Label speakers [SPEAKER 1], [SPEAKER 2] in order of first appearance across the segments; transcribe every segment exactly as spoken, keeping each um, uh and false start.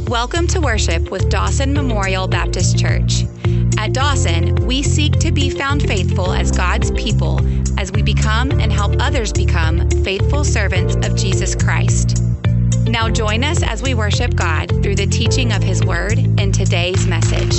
[SPEAKER 1] Welcome to worship with Dawson Memorial Baptist Church. At Dawson, we seek to be found faithful as God's people as we become and help others become faithful servants of Jesus Christ. Now join us as we worship God through the teaching of His Word in today's message.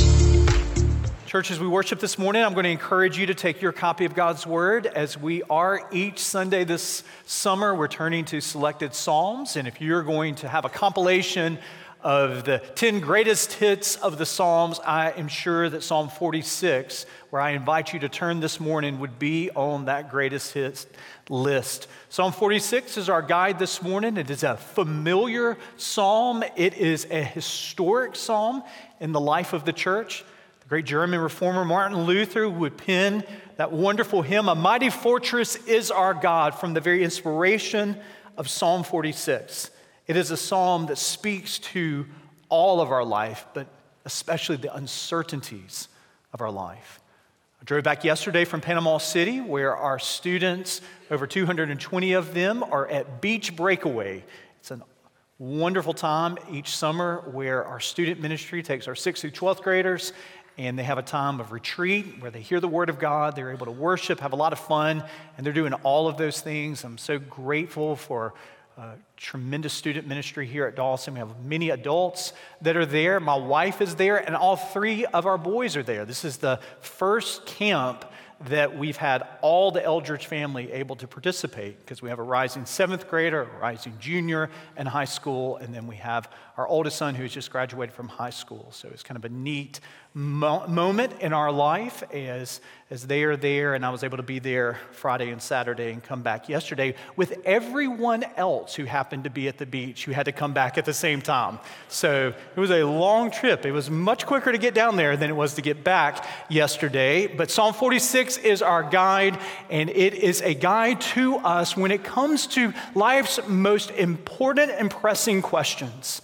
[SPEAKER 2] Church, as we worship this morning, I'm going to encourage you to take your copy of God's Word. As we are each Sunday this summer, we're turning to selected Psalms. And if you're going to have a compilation of the ten greatest hits of the Psalms, I am sure that Psalm forty-six, where I invite you to turn this morning, would be on that greatest hits list. Psalm forty-six is our guide this morning. It is a familiar psalm. It is a historic psalm in the life of the church. The great German reformer Martin Luther would pen that wonderful hymn, "A Mighty Fortress is Our God," from the very inspiration of Psalm forty-six. It is a psalm that speaks to all of our life, but especially the uncertainties of our life. I drove back yesterday from Panama City, where our students, over two hundred twenty of them, are at Beach Breakaway. It's a wonderful time each summer where our student ministry takes our sixth through twelfth graders, and they have a time of retreat where they hear the Word of God, they're able to worship, have a lot of fun, and they're doing all of those things. I'm so grateful for Uh, tremendous student ministry here at Dawson. We have many adults that are there. My wife is there, and all three of our boys are there. This is the first camp that we've had all the Eldridge family able to participate, because we have a rising seventh grader, a rising junior in high school, and then we have our oldest son who has just graduated from high school. So it's kind of a neat mo- moment in our life as, as they are there, and I was able to be there Friday and Saturday and come back yesterday with everyone else who happened to be at the beach who had to come back at the same time. So it was a long trip. It was much quicker to get down there than it was to get back yesterday. But Psalm forty-six is our guide, and it is a guide to us when it comes to life's most important and pressing questions.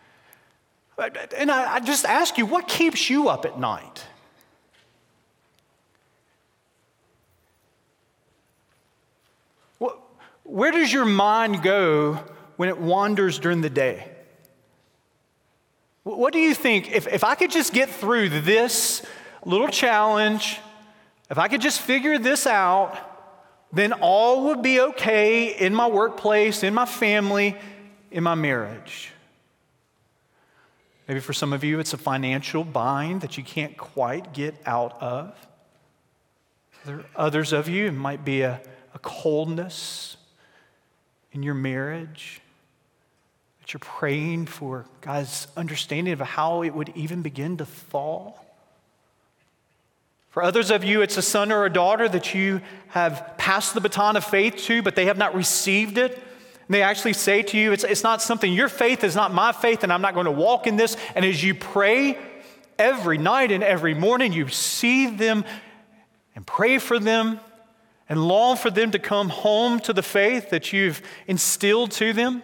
[SPEAKER 2] And I, I just ask you, what keeps you up at night? What, where does your mind go when it wanders during the day? What do you think, if, if I could just get through this little challenge, if I could just figure this out, then all would be okay in my workplace, in my family, in my marriage? Maybe for some of you, it's a financial bind that you can't quite get out of. For others of you, it might be a, a coldness in your marriage that you're praying for God's understanding of how it would even begin to thaw. For others of you, it's a son or a daughter that you have passed the baton of faith to, but they have not received it. And they actually say to you, it's, it's not something, your faith is not my faith, and I'm not going to walk in this. And as you pray every night and every morning, you see them and pray for them and long for them to come home to the faith that you've instilled to them.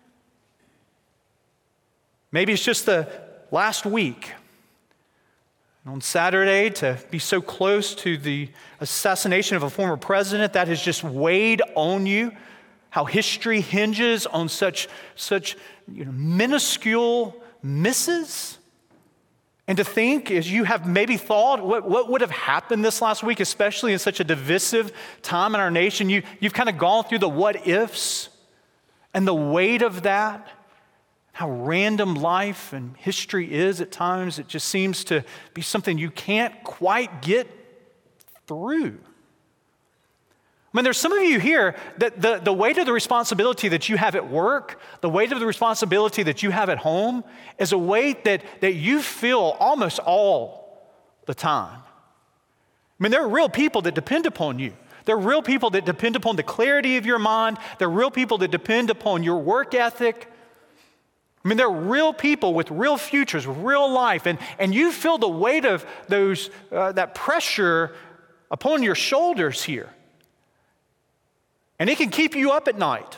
[SPEAKER 2] Maybe it's just the last week. On Saturday, to be so close to the assassination of a former president, that has just weighed on you. How history hinges on such, such you know, minuscule misses. And to think, as you have maybe thought, what, what would have happened this last week, especially in such a divisive time in our nation, you, you've kind of gone through the what ifs and the weight of that. How random life and history is at times. It just seems to be something you can't quite get through. I mean, there's some of you here that the, the weight of the responsibility that you have at work, the weight of the responsibility that you have at home, is a weight that, that you feel almost all the time. I mean, there are real people that depend upon you. There are real people that depend upon the clarity of your mind. There are real people that depend upon your work ethic. I mean, there are real people with real futures, with real life, and, and you feel the weight of those uh, that pressure upon your shoulders here. And it can keep you up at night.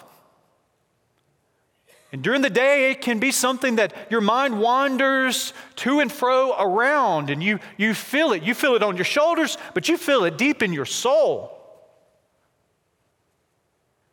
[SPEAKER 2] And during the day, it can be something that your mind wanders to and fro around, and you, you feel it. You feel it on your shoulders, but you feel it deep in your soul.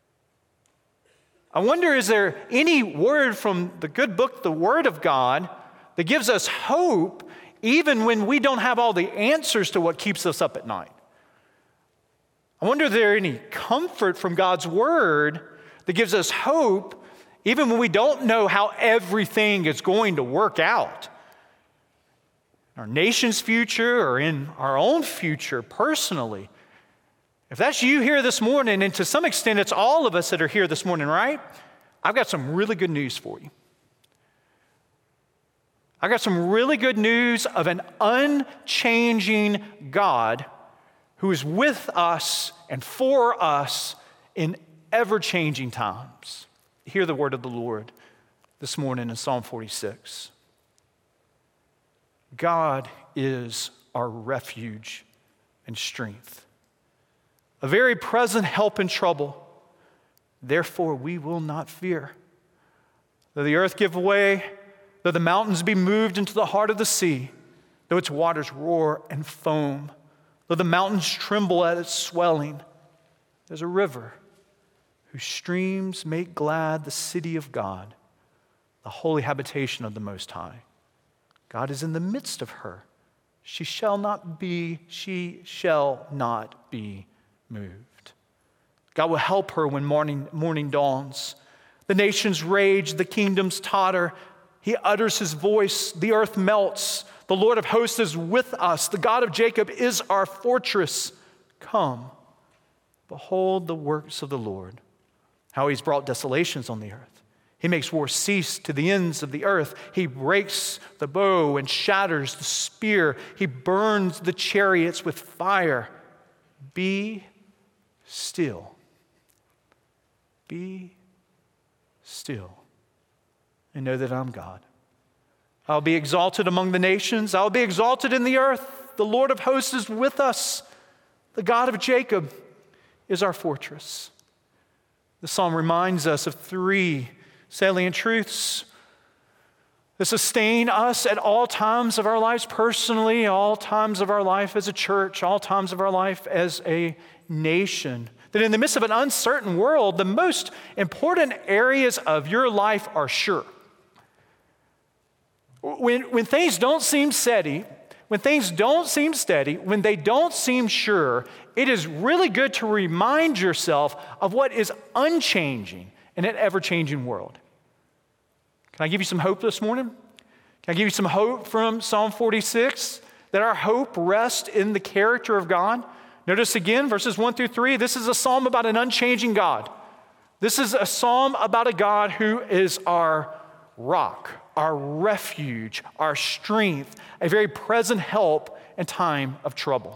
[SPEAKER 2] I wonder, is there any word from the good book, the Word of God, that gives us hope even when we don't have all the answers to what keeps us up at night. I wonder if there any comfort from God's word that gives us hope even when we don't know how everything is going to work out. Our nation's future or in our own future personally. If that's you here this morning, and to some extent it's all of us that are here this morning, right? I've got some really good news for you. I've got some really good news of an unchanging God who is with us and for us in ever-changing times. Hear the word of the Lord this morning in Psalm forty-six. God is our refuge and strength, a very present help in trouble. Therefore, we will not fear. Though the earth give way, though the mountains be moved into the heart of the sea, though its waters roar and foam, though the mountains tremble at its swelling, there's a river whose streams make glad the city of God, the holy habitation of the Most High. God is in the midst of her. She shall not be, she shall not be moved. God will help her when morning, morning dawns. The nations rage, the kingdoms totter. He utters his voice, the earth melts. The Lord of hosts is with us. The God of Jacob is our fortress. Come, behold the works of the Lord, how he's brought desolations on the earth. He makes war cease to the ends of the earth. He breaks the bow and shatters the spear. He burns the chariots with fire. Be still. Be still and know that I'm God. I'll be exalted among the nations. I'll be exalted in the earth. The Lord of hosts is with us. The God of Jacob is our fortress. The psalm reminds us of three salient truths that sustain us at all times of our lives personally, all times of our life as a church, all times of our life as a nation. That in the midst of an uncertain world, the most important areas of your life are sure. When, when things don't seem steady, when things don't seem steady, when they don't seem sure, it is really good to remind yourself of what is unchanging in an ever-changing world. Can I give you some hope this morning? Can I give you some hope from Psalm forty-six? That our hope rests in the character of God. Notice again, verses one through three, this is a psalm about an unchanging God. This is a psalm about a God who is our rock, our refuge, our strength, a very present help in time of trouble.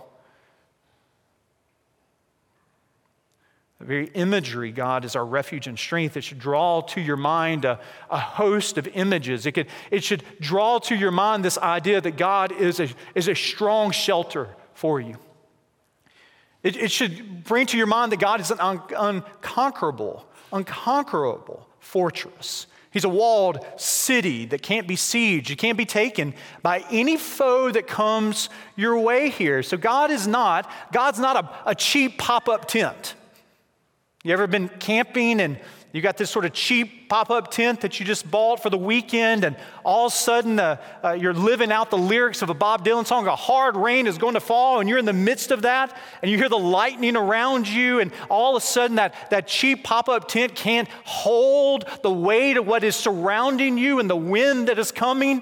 [SPEAKER 2] The very imagery, God is our refuge and strength. It should draw to your mind a, a host of images. It could, it should draw to your mind this idea that God is a, is a strong shelter for you. It, it should bring to your mind that God is an un, unconquerable, unconquerable fortress. He's a walled city that can't be sieged. It can't be taken by any foe that comes your way here. So God is not, God's not a, a cheap pop-up tent. You ever been camping and you got this sort of cheap pop-up tent that you just bought for the weekend, and all of a sudden uh, uh, you're living out the lyrics of a Bob Dylan song, a hard rain is going to fall, and you're in the midst of that, and you hear the lightning around you, and all of a sudden that, that cheap pop-up tent can't hold the weight of what is surrounding you and the wind that is coming.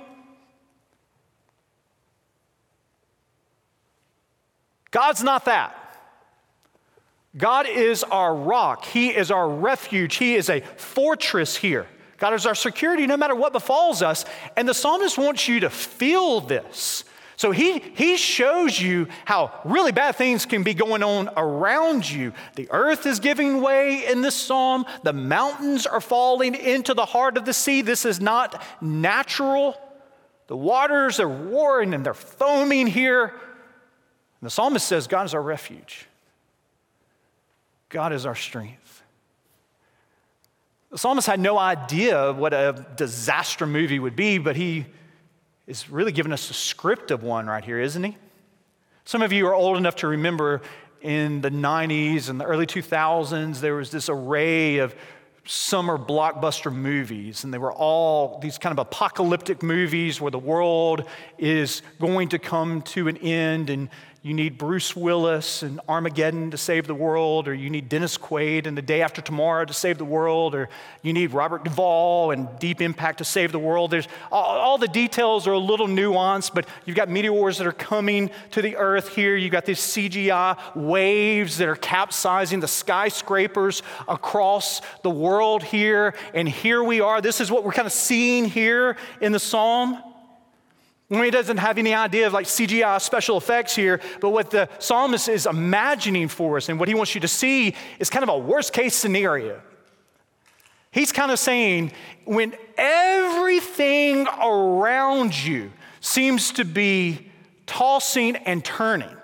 [SPEAKER 2] God's not that. God is our rock. He is our refuge. He is a fortress here. God is our security no matter what befalls us. And the psalmist wants you to feel this. So he, he shows you how really bad things can be going on around you. The earth is giving way in this psalm. The mountains are falling into the heart of the sea. This is not natural. The waters are roaring and they're foaming here. And the psalmist says, God is our refuge. God is our strength. The psalmist had no idea what a disaster movie would be, but he is really giving us a script of one right here, isn't he? Some of you are old enough to remember in the nineties and the early two thousands, there was this array of summer blockbuster movies, and they were all these kind of apocalyptic movies where the world is going to come to an end, and you need Bruce Willis and Armageddon to save the world, or you need Dennis Quaid and The Day After Tomorrow to save the world, or you need Robert Duvall and Deep Impact to save the world. There's all, all the details are a little nuanced, but you've got meteors that are coming to the earth here. You've got these C G I waves that are capsizing the skyscrapers across the world here, and here we are. This is what we're kind of seeing here in the psalm. I mean, he doesn't have any idea of like C G I special effects here, but what the psalmist is imagining for us and what he wants you to see is kind of a worst case scenario. He's kind of saying when everything around you seems to be tossing and turning,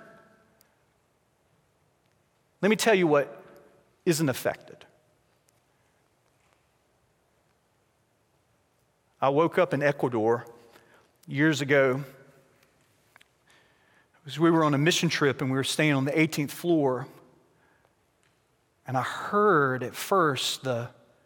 [SPEAKER 2] let me tell you what isn't affected. I woke up in Ecuador years ago, as we were on a mission trip and we were staying on the eighteenth floor, and I heard at first the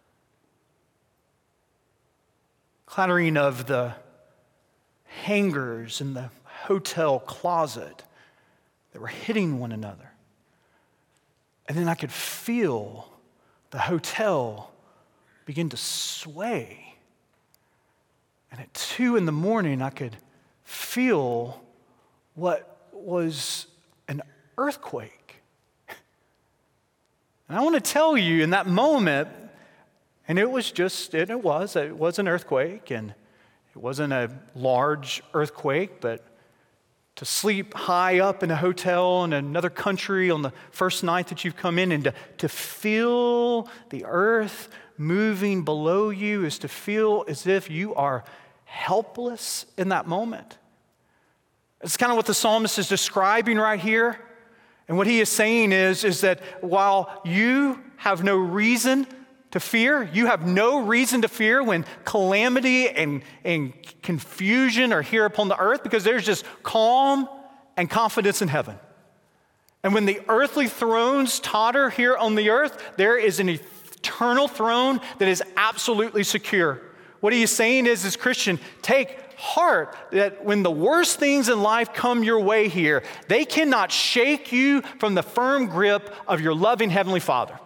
[SPEAKER 2] clattering of the hangers in the hotel closet that were hitting one another. And then I could feel the hotel begin to sway. And at two in the morning, I could feel what was an earthquake. And I want to tell you in that moment, and it was just, it, it was, it was an earthquake, and it wasn't a large earthquake, but to sleep high up in a hotel in another country on the first night that you've come in and to, to feel the earth moving below you is to feel as if you are helpless in that moment. It's kind of what the psalmist is describing right here. And what he is saying is, is that while you have no reason to fear, you have no reason to fear when calamity and, and confusion are here upon the earth, because there's just calm and confidence in heaven. And when the earthly thrones totter here on the earth, there is an eternal throne that is absolutely secure. What he is saying is, as Christian, take heart that when the worst things in life come your way here, they cannot shake you from the firm grip of your loving Heavenly Father.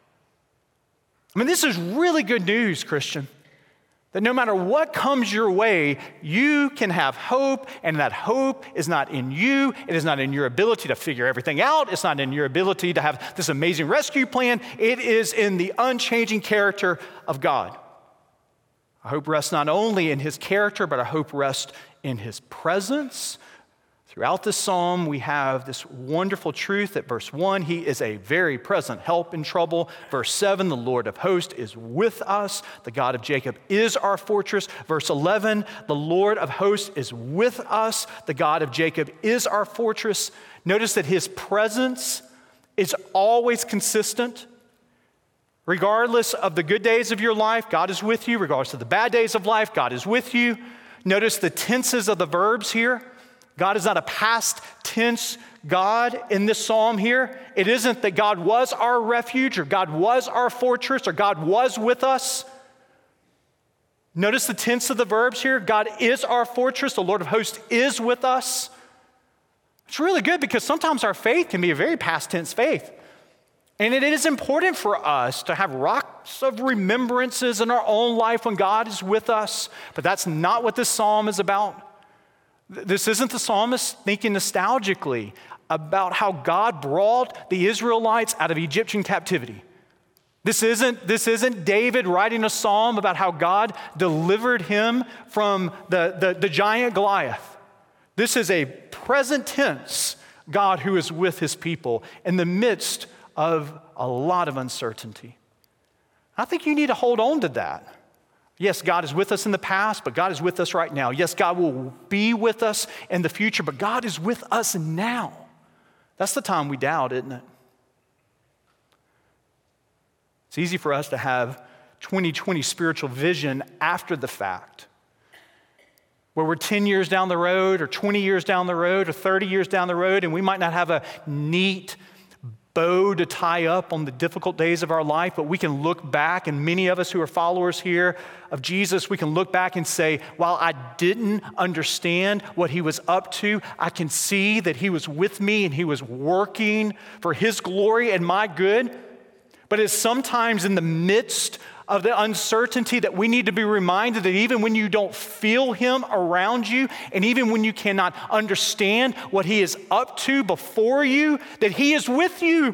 [SPEAKER 2] I mean, this is really good news, Christian, that no matter what comes your way, you can have hope, and that hope is not in you. It is not in your ability to figure everything out. It's not in your ability to have this amazing rescue plan. It is in the unchanging character of God. Our hope rests not only in his character, but our hope rests in his presence. Throughout this psalm, we have this wonderful truth that verse one, he is a very present help in trouble. Verse seven, the Lord of hosts is with us. The God of Jacob is our fortress. Verse eleven, the Lord of hosts is with us. The God of Jacob is our fortress. Notice that his presence is always consistent. Regardless of the good days of your life, God is with you. Regardless of the bad days of life, God is with you. Notice the tenses of the verbs here. God is not a past tense God in this psalm here. It isn't that God was our refuge or God was our fortress or God was with us. Notice the tense of the verbs here. God is our fortress. The Lord of hosts is with us. It's really good because sometimes our faith can be a very past tense faith. And it is important for us to have rocks of remembrances in our own life when God is with us, but that's not what this psalm is about. This isn't the psalmist thinking nostalgically about how God brought the Israelites out of Egyptian captivity. This isn't, this isn't David writing a psalm about how God delivered him from the, the, the giant Goliath. This is a present tense God who is with his people in the midst of a lot of uncertainty. I think you need to hold on to that. Yes, God is with us in the past, but God is with us right now. Yes, God will be with us in the future, but God is with us now. That's the time we doubt, isn't it? It's easy for us to have twenty twenty spiritual vision after the fact, where we're ten years down the road or twenty years down the road or thirty years down the road, and we might not have a neat bow to tie up on the difficult days of our life, but we can look back, and many of us who are followers here of Jesus, we can look back and say, while I didn't understand what he was up to, I can see that he was with me and he was working for his glory and my good. But it's sometimes in the midst of the uncertainty that we need to be reminded that even when you don't feel him around you, and even when you cannot understand what he is up to before you, that he is with you.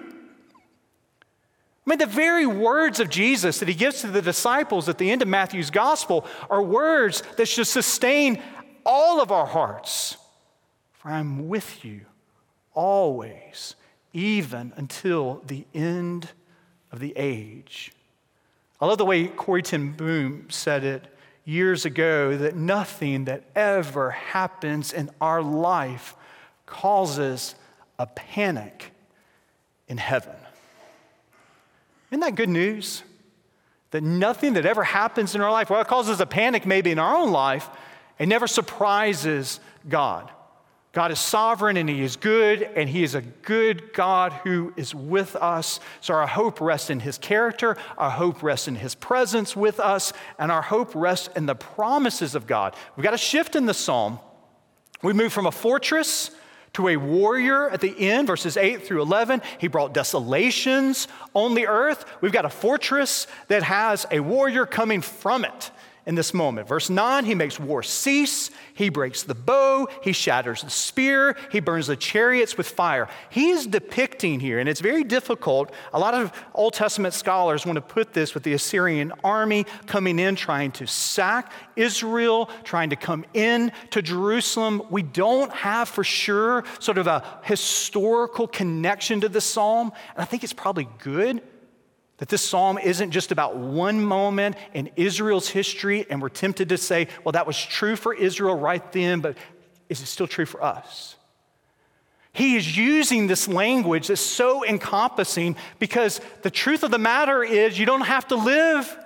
[SPEAKER 2] I mean, the very words of Jesus that he gives to the disciples at the end of Matthew's gospel are words that should sustain all of our hearts. For I'm with you always, even until the end of the age. I love the way Corrie ten Boom said it years ago, that nothing that ever happens in our life causes a panic in heaven. Isn't that good news? That nothing that ever happens in our life, well, it causes a panic maybe in our own life, it never surprises God. God is sovereign and he is good, and he is a good God who is with us. So our hope rests in his character, our hope rests in his presence with us, and our hope rests in the promises of God. We've got a shift in the psalm. We move from a fortress to a warrior at the end, verses eight through eleven. He brought desolations on the earth. We've got a fortress that has a warrior coming from it in this moment. Verse nine, he makes war cease. He breaks the bow. He shatters the spear. He burns the chariots with fire. He is depicting here, and it's very difficult. A lot of Old Testament scholars want to put this with the Assyrian army coming in, trying to sack Israel, trying to come in to Jerusalem. We don't have for sure sort of a historical connection to this psalm, and I think it's probably good that this psalm isn't just about one moment in Israel's history, and we're tempted to say, well, that was true for Israel right then, but is it still true for us? He is using this language that's so encompassing because the truth of the matter is you don't have to live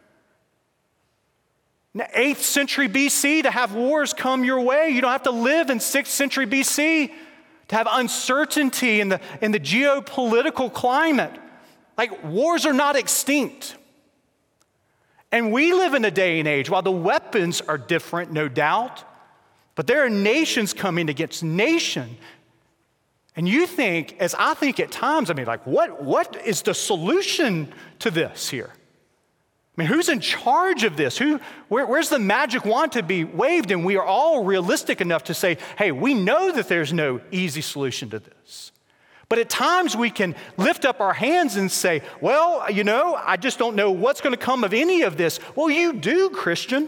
[SPEAKER 2] in the eighth century B C to have wars come your way. You don't have to live in sixth century B C to have uncertainty in the, in the geopolitical climate. Like, wars are not extinct. And we live in a day and age, while the weapons are different, no doubt, but there are nations coming against nation. And you think, as I think at times, I mean, like, what, what is the solution to this here? I mean, who's in charge of this? Who, where, where's the magic wand to be waved? And we are all realistic enough to say, hey, we know that there's no easy solution to this. But at times we can lift up our hands and say, well, you know, I just don't know what's going to come of any of this. Well, you do, Christian.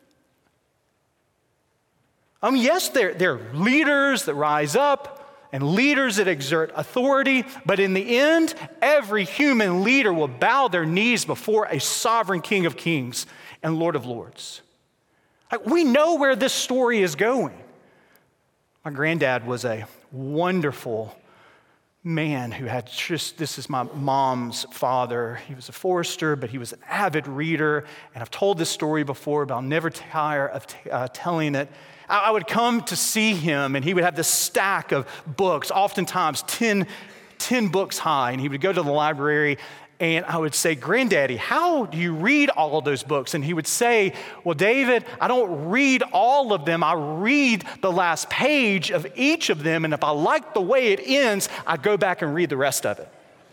[SPEAKER 2] I mean, yes, there, there are leaders that rise up and leaders that exert authority, but in the end, every human leader will bow their knees before a sovereign King of Kings and Lord of Lords. Like, we know where this story is going. My granddad was a wonderful man who had just, this is my mom's father. He was a forester, but he was an avid reader. And I've told this story before, but I'll never tire of t- uh, telling it. I, I would come to see him, and he would have this stack of books, oftentimes ten, ten books high. And he would go to the library, and I would say, Granddaddy, how do you read all of those books? And he would say, well, David, I don't read all of them. I read the last page of each of them. And if I like the way it ends, I go back and read the rest of it.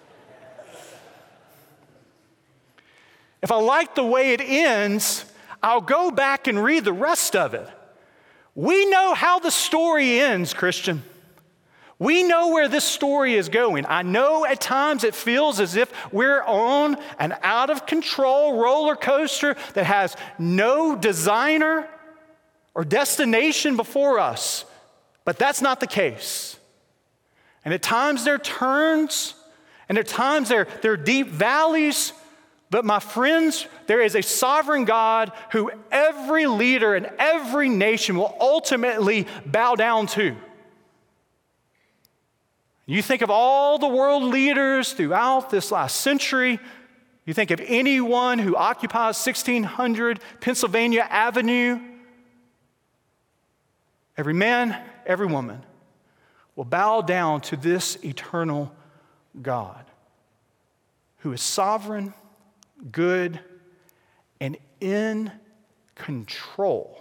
[SPEAKER 2] If I like the way it ends, I'll go back and read the rest of it. We know how the story ends, Christian. We know where this story is going. I know at times it feels as if we're on an out-of-control roller coaster that has no designer or destination before us, but that's not the case. And at times there are turns, and at times there, there are deep valleys, but my friends, there is a sovereign God who every leader and every nation will ultimately bow down to. You think of all the world leaders throughout this last century. You think of anyone who occupies sixteen hundred Pennsylvania Avenue. Every man, every woman will bow down to this eternal God, who is sovereign, good, and in control.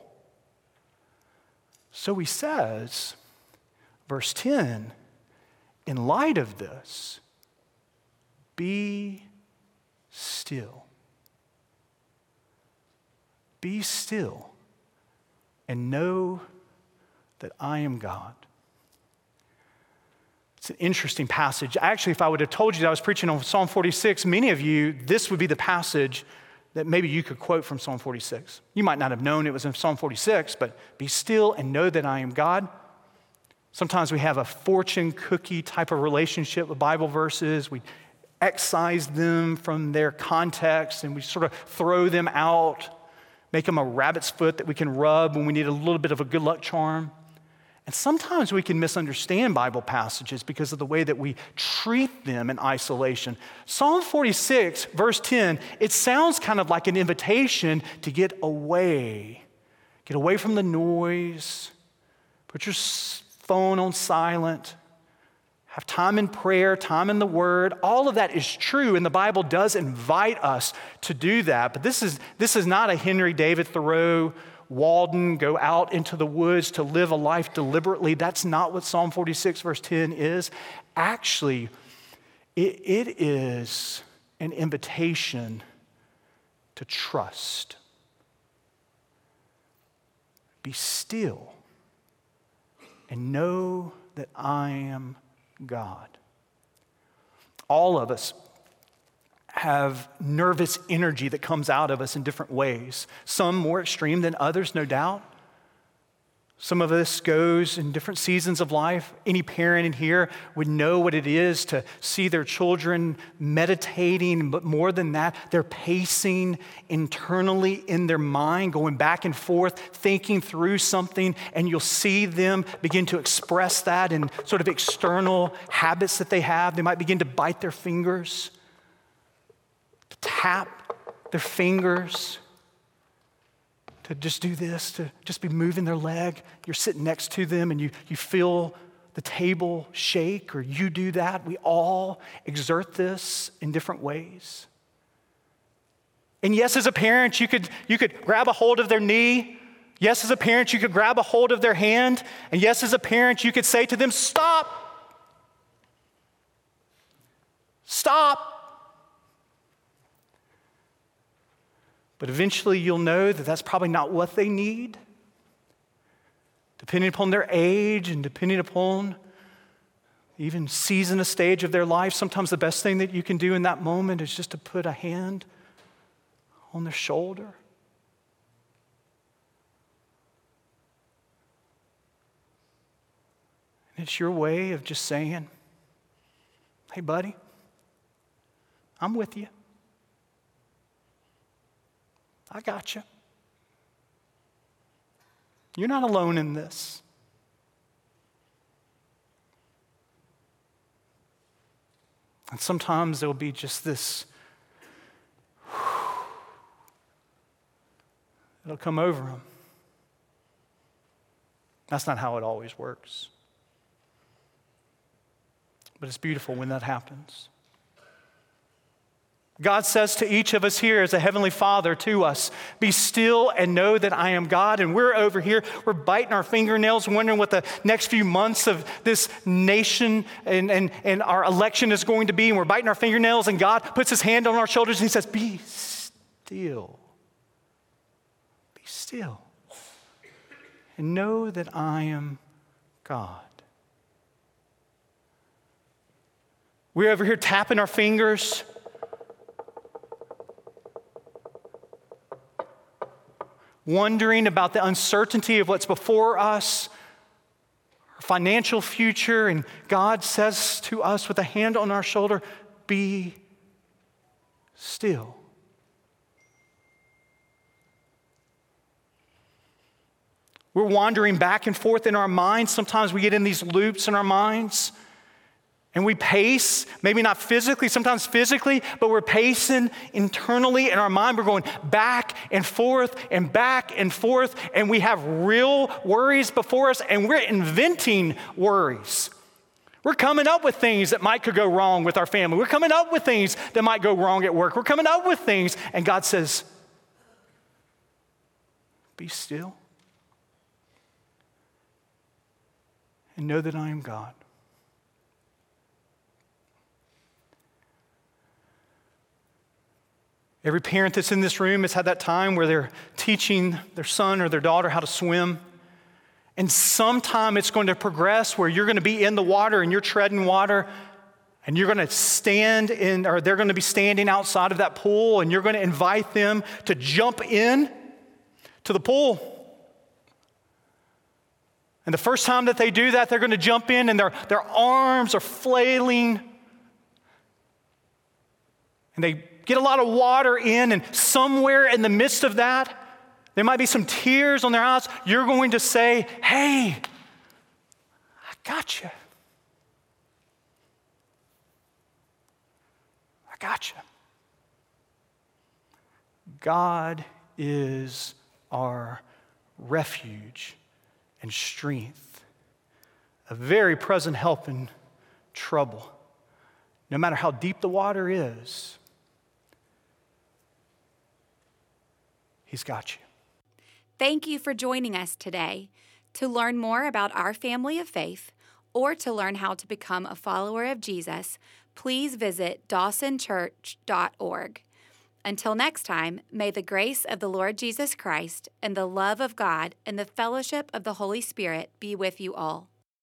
[SPEAKER 2] So he says, verse ten, in light of this, be still. Be still and know that I am God. It's an interesting passage. Actually, if I would have told you that I was preaching on Psalm forty-six, many of you, this would be the passage that maybe you could quote from Psalm forty-six. You might not have known it was in Psalm forty-six, but be still and know that I am God. Sometimes we have a fortune cookie type of relationship with Bible verses. We excise them from their context and we sort of throw them out, make them a rabbit's foot that we can rub when we need a little bit of a good luck charm. And sometimes we can misunderstand Bible passages because of the way that we treat them in isolation. Psalm forty-six, verse ten, it sounds kind of like an invitation to get away. Get away from the noise. Put your phone on silent. Have time in prayer, time in the Word. All of that is true, and the Bible does invite us to do that. But this is, this is not a Henry David Thoreau, Walden, go out into the woods to live a life deliberately. That's not what Psalm forty-six, verse ten is. Actually, it, it is an invitation to trust. Be still and know that I am God. All of us have nervous energy that comes out of us in different ways. Some more extreme than others, no doubt. Some of us goes in different seasons of life. Any parent in here would know what it is to see their children meditating, but more than that, they're pacing internally in their mind, going back and forth, thinking through something, and you'll see them begin to express that in sort of external habits that they have. They might begin to bite their fingers, to tap their fingers, to just do this, to just be moving their leg. You're sitting next to them and you, you feel the table shake, or you do that. We all exert this in different ways. And yes, as a parent, you could, you could grab a hold of their knee. Yes, as a parent, you could grab a hold of their hand. And yes, as a parent, you could say to them, stop. Stop. But eventually you'll know that that's probably not what they need. Depending upon their age and depending upon even season, a stage of their life, sometimes the best thing that you can do in that moment is just to put a hand on their shoulder. And it's your way of just saying, hey, buddy, I'm with you. I got you. You're not alone in this. And sometimes there'll be just this, it'll come over them. That's not how it always works. But it's beautiful when that happens. God says to each of us here as a heavenly Father to us, be still and know that I am God. And we're over here, we're biting our fingernails, wondering what the next few months of this nation and, and, and our election is going to be. And we're biting our fingernails and God puts his hand on our shoulders and he says, be still. Be still. And know that I am God. We're over here tapping our fingers, wondering about the uncertainty of what's before us, our financial future, and God says to us with a hand on our shoulder, be still. We're wandering back and forth in our minds. Sometimes we get in these loops in our minds. And we pace, maybe not physically, sometimes physically, but we're pacing internally in our mind. We're going back and forth and back and forth, and we have real worries before us, and we're inventing worries. We're coming up with things that might could go wrong with our family. We're coming up with things that might go wrong at work. We're coming up with things, and God says, be still and know that I am God. Every parent that's in this room has had that time where they're teaching their son or their daughter how to swim. And sometime it's going to progress where you're going to be in the water and you're treading water and you're going to stand in, or they're going to be standing outside of that pool and you're going to invite them to jump in to the pool. And the first time that they do that, they're going to jump in and their, their arms are flailing. And they get a lot of water in, and somewhere in the midst of that, there might be some tears on their eyes. You're going to say, hey, I got you. I got you. God is our refuge and strength, a very present help in trouble. No matter how deep the water is, He's got you.
[SPEAKER 1] Thank you for joining us today. To learn more about our family of faith or to learn how to become a follower of Jesus, please visit dawson church dot org. Until next time, may the grace of the Lord Jesus Christ and the love of God and the fellowship of the Holy Spirit be with you all.